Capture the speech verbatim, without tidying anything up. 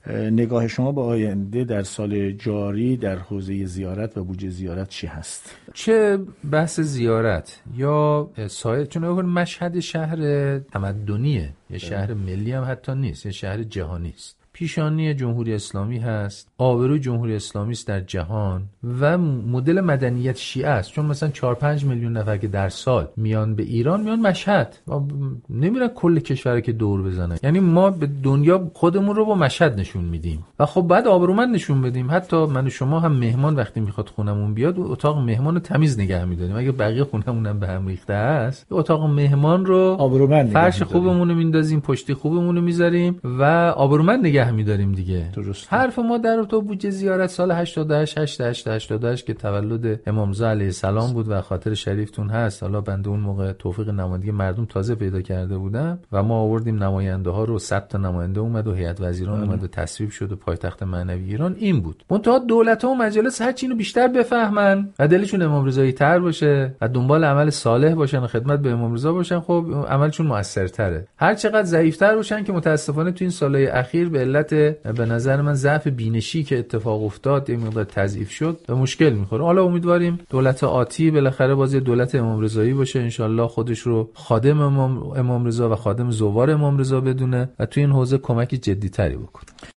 نگاه شما به آینده در سال جاری در حوزه زیارت و بودجه زیارت چی هست؟ چه بحث زیارت یا سایر، چون مشهد شهر تمدنیه، یه شهر ملی هم حتی نیست، یه شهر جهانی است. پیشانی جمهوری اسلامی هست، آبروی جمهوری اسلامی است در جهان و مدل مدنیت شیعه است. چون مثلا چهار پنج میلیون نفر که در سال میان به ایران، میان مشهد، نمیرن کل کشور که دور بزنن. یعنی ما به دنیا خودمون رو با مشهد نشون میدیم و خب بعد آبرومند نشون بدیم. حتی من و شما هم مهمان وقتی میخواد خونمون بیاد، اتاق مهمان رو تمیز نگه میداریم. اگه بقیه خونمون هم به هم ریخته است، اتاق مهمان رو آبرومند، فرش خوبمون رو میندازیم، پشتی خوبمون رو میذاریم و آبرومند نگه می‌داریم دیگه. درست. حرف ما در تو بودجه زیارت سال هشتاد و هشت هشتاد و هشت که تولد امام رضا علیه السلام بود و خاطر شریفتون هست. حالا بنده اون موقع توفیق نمایندگی مردم تازه پیدا کرده بودم و ما آوردیم نماینده ها رو، صد تا نماینده اومد و هیئت وزیران اومد و تصویب شد و پایتخت معنوی ایران این بود. منتها دولت‌ها و مجالس هر چی اینو بیشتر بفهمن و دلشون امام رضایی تر باشه و دنبال عمل صالح باشن و خدمت به امام رضا باشن، خب عملشون موثرتره. هر چقدر ضعیف‌تر باشن که متاسفانه تو این سال‌های اخیر به علت به نظر من ضعف بینشی که اتفاق افتاد، یه مقدار تضعیف شد و مشکل میخوره. حالا امیدواریم دولت آتی بالاخره بازی دولت امام رضایی باشه، انشالله خودش رو خادم امام امام رضا و خادم زوار امام رضا بدونه و تو این حوزه کمک جدی تری بکنه.